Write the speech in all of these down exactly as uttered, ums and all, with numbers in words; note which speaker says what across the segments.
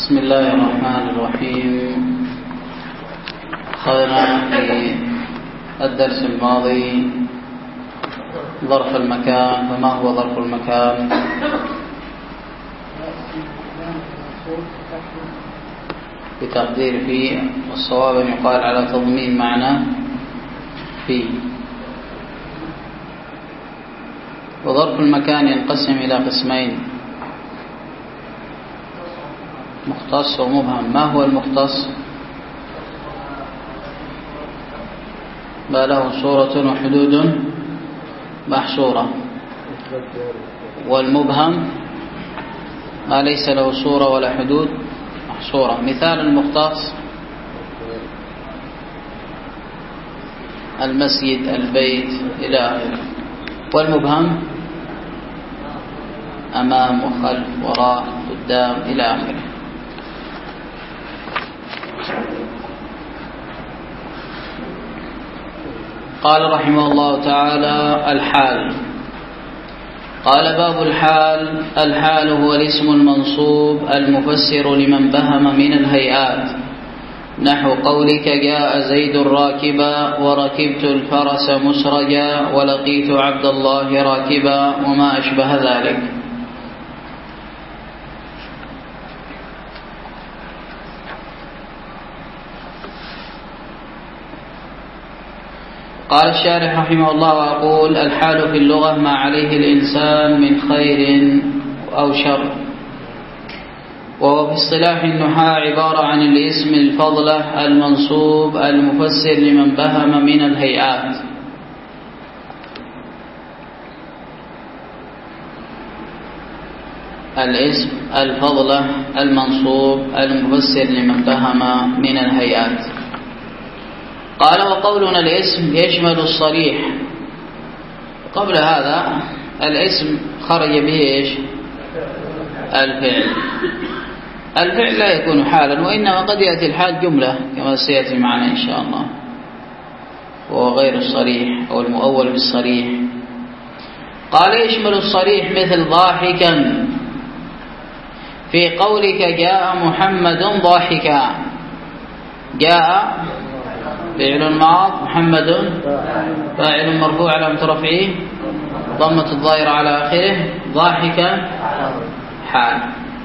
Speaker 1: بسم الله الرحمن الرحيم. أخذنا في الدرس الماضي ظرف المكان. فما هو ظرف المكان؟ بتقدير في، والصواب أن يقال على تضمين معنى في. وظرف المكان ينقسم إلى قسمين: مختص ومبهم. ما هو المختص؟ ما له صورة وحدود محصورة. والمبهم ما ليس له صورة ولا حدود محصورة. مثال المختص: المسجد، البيت، إلى آخره. والمبهم أمام وخلف وراء قدام إلى آخره. قال رحمه الله تعالى: الحال. قال: باب الحال. الحال هو الاسم المنصوب المفسر لمن بهم من الهيئات، نحو قولك: جاء زيد راكبا، وركبت الفرس مسرجا، ولقيت عبد الله راكبا، وما أشبه ذلك. قال الشارح رحمه الله: وأقول: الحال في اللغة ما عليه الإنسان من خير أو شر. وهو في اصطلاح النحاة عبارة عن الاسم الفضلة المنصوب المفسر لمن بهم من الهيئات. الاسم الفضلة المنصوب المفسر لمن بهم من الهيئات. قال: وقولنا الاسم يشمل الصريح. قبل هذا الاسم خرج به ايش؟ الفعل. الفعل لا يكون حالا، وإنما قد يأتي الحال جملة كما سيأتي معنا إن شاء الله، وهو غير الصريح أو المؤول بالصريح. قال: يشمل الصريح مثل ضاحكا، في قولك: جاء محمد ضاحكا. جاء فعل ماض، محمد فاعل مرفوع علامة رفعه ضمة الظاهرة على آخره، ضاحكا حال.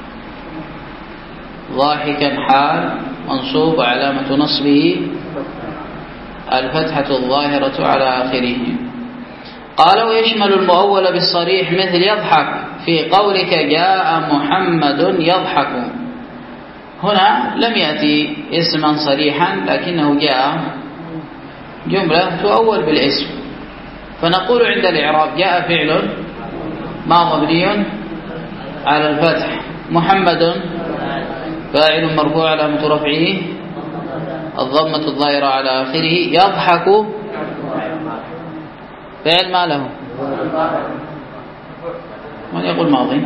Speaker 1: ضاحكا حال منصوب وعلامة نصبه الفتحة الظاهرة على آخره. قال: ويشمل المؤول بالصريح مثل يضحك، في قولك: جاء محمد يضحك. هنا لم يأتي اسما صريحا، لكنه جاء جملة تؤول بالاسم، فنقول عند الإعراب: جاء فعل ما مبني على الفتح، محمد فاعل مرفوع علامة رفعه الضمة الظاهرة على آخره، يضحك فعل ما له. من يقول ماضي؟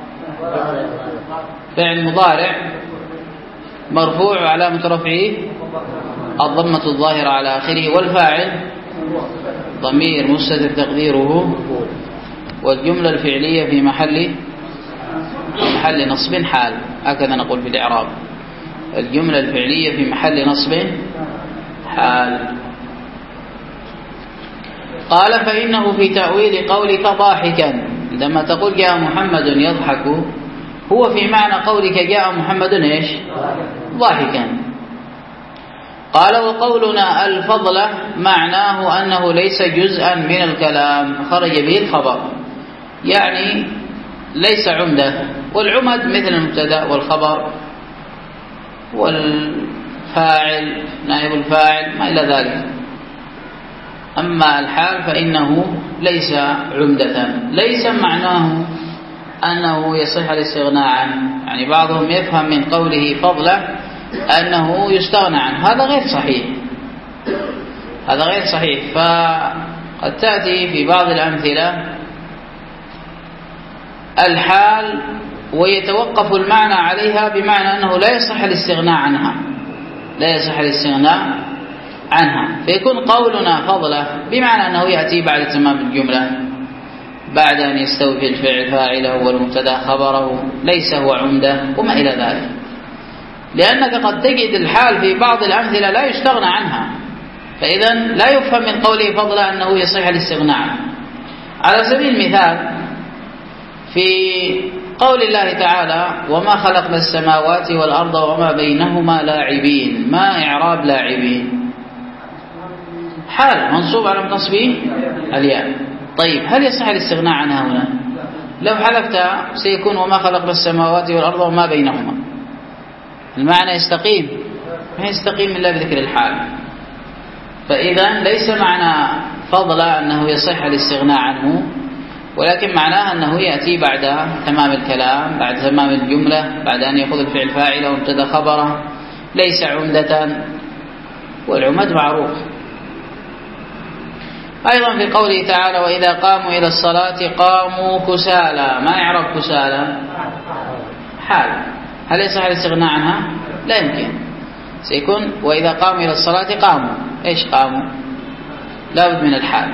Speaker 1: فعل مضارع مرفوع علامة رفعه الضمة الظاهرة على آخره، والفاعل ضمير مستتر تقديره، والجملة الفعلية في محل محل نصب حال. هكذا نقول في الإعراب: الجملة الفعلية في محل نصب حال. قال: فإنه في تأويل قولك ضاحكا، لما تقول جاء محمد يضحك، هو في معنى قولك جاء محمد ايش؟ ضاحكا. قال: وقولنا الفضلة معناه أنه ليس جزءا من الكلام خرج به الخبر، يعني ليس عمدة. والعمد مثل المبتدأ والخبر والفاعل نائب الفاعل ما إلى ذلك. أما الحال فإنه ليس عمدة. ليس معناه أنه يصح الاستغناء عنه، يعني بعضهم يفهم من قوله فضلة أنه يستغنى عنه، هذا غير صحيح. هذا غير صحيح. فقد تأتي في بعض الأمثلة الحال ويتوقف المعنى عليها، بمعنى أنه لا يصح الاستغناء عنها، لا يصح الاستغناء عنها، فيكون قولنا فضلة بمعنى أنه يأتي بعد تمام الجملة، بعد أن يستوفي الفعل فاعله والمبتدا خبره، ليس هو عمدة وما إلى ذلك. لأنك قد تجد الحال في بعض الأمثلة لا يستغنى عنها، فإذا لا يفهم من قوله فضلا أنه يصح الاستغناء عنه. على سبيل المثال في قول الله تعالى وما خلقنا السماوات والأرض وما بينهما لاعبين، ما إعراب لاعبين؟ حال منصوب على نصبه الياء. طيب هل يصح الاستغناء عنها هنا؟ لو حلفت سيكون وما خلقنا السماوات والأرض وما بينهما، المعنى يستقيم؟ ما يستقيم إلا بذكر الحال. فإذا ليس معنى فضل أنه يصح الاستغناء عنه، ولكن معناه أنه يأتي بعد تمام الكلام، بعد تمام الجملة، بعد أن يأخذ الفعل فاعله وابتدأ خبره، ليس عمدة، والعمد معروف. أيضا في قوله تعالى وإذا قاموا إلى الصلاة قاموا كسالى، ما يعرف كسالى؟ حال. هل يصح الاستغناء عنها؟ لا يمكن، سيكون وإذا قاموا إلى الصلاة قاموا، إيش قاموا؟ لا بد من الحال.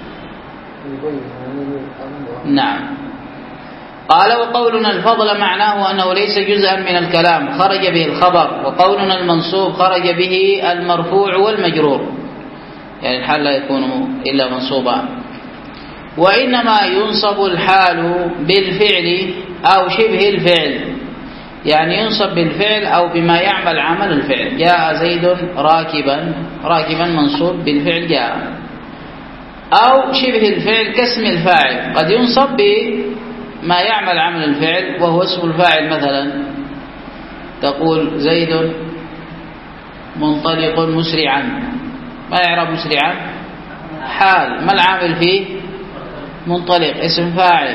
Speaker 1: نعم. قال وقولنا الفضل معناه أنه ليس جزءا من الكلام خرج به الخبر، وقولنا المنصوب خرج به المرفوع والمجرور، يعني الحال لا يكون إلا منصوبا. وإنما ينصب الحال بالفعل أو شبه الفعل، يعني ينصب بالفعل أو بما يعمل عمل الفعل. جاء زيد راكبا، راكبا منصوب بالفعل جاء، أو شبه الفعل كاسم الفاعل، قد ينصب بما يعمل عمل الفعل وهو اسم الفاعل. مثلا تقول زيد منطلق مسرعا، ما يعرف مسرعا؟ حال. ما العامل فيه؟ منطلق، اسم فاعل.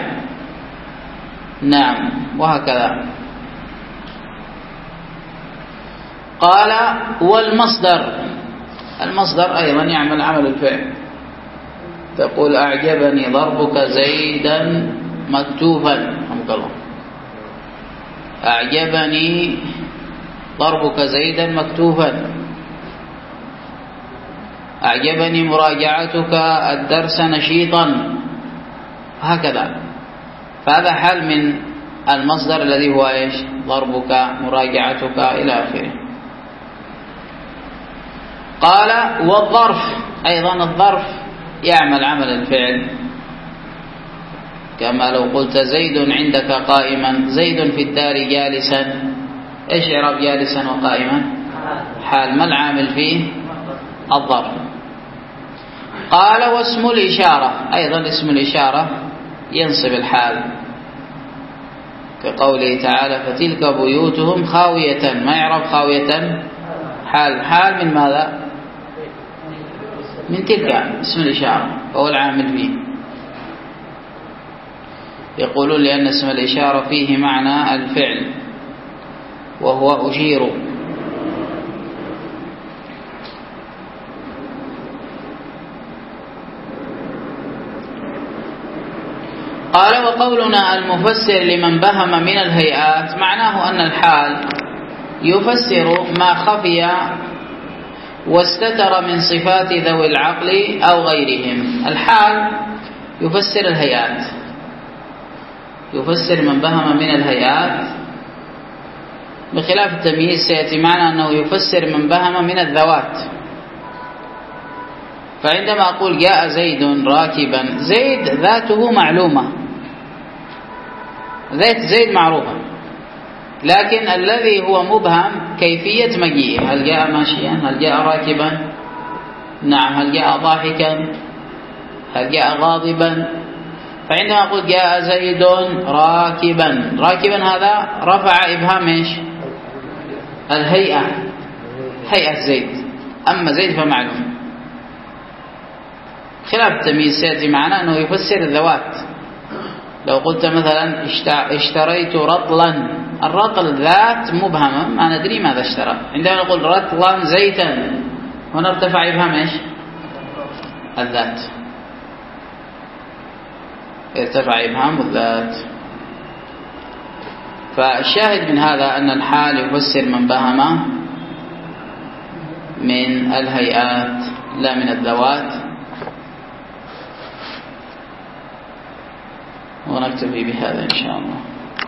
Speaker 1: نعم، وهكذا. قال والمصدر، المصدر أيضا يعمل عمل الفعل. تقول أعجبني ضربك زيدا مكتوبا، رحمك الله. أعجبني ضربك زيدا مكتوبا. أعجبني مراجعتك الدرس نشيطا، هكذا. فهذا حال من المصدر الذي هو إيش؟ ضربك، مراجعتك، إلى آخره. قال والظرف أيضا، الظرف يعمل عمل الفعل، كما لو قلت زيد عندك قائما، زيد في الدار جالسا، إيش إعراب جالسا وقائما؟ حال. ما العامل فيه؟ الظرف. قال واسم الإشارة أيضا، اسم الإشارة ينصب الحال، كقوله تعالى فتلك بيوتهم خاوية، ما يعرف خاوية؟ حال. حال من ماذا؟ من تلك، اسم الإشارة وهو العامل فيه. يقولون لأن اسم الإشارة فيه معنى الفعل وهو أشير. قال وقولنا المفسر لمن بهم من الهيئات معناه أن الحال يفسر ما خفي واستتر من صفات ذوي العقل أو غيرهم. الحال يفسر الهيئات، يفسر من بهم من الهيئات، بخلاف التمييز سيأتي معنا أنه يفسر من بهم من الذوات. فعندما أقول جاء زيد راكبا، زيد ذاته معلومة، ذات زيد معروفة، لكن الذي هو مبهم كيفية مجيئه، هل جاء ماشيا، هل جاء راكبا، نعم، هل جاء ضاحكا، هل جاء غاضبا. فعندما أقول جاء زيد راكبا، راكبا هذا رفع إبهام إيش؟ الهيئة، هيئة زيد، أما زيد فمعلوم. خلاف التمييز سيأتي معنا أنه يفسر الذوات. لو قلت مثلا اشتريت رطلا، الرطل ذات مبهمة ما ندري ماذا اشترى. عندما نقول رطلا زيتا، هنا ارتفع إبهام إيش؟ الذات، ارتفع إبهام الذات. فالشاهد من هذا أن الحال يفسر من بهم من الهيئات لا من الذوات. ونكتفي بهذا إن شاء الله.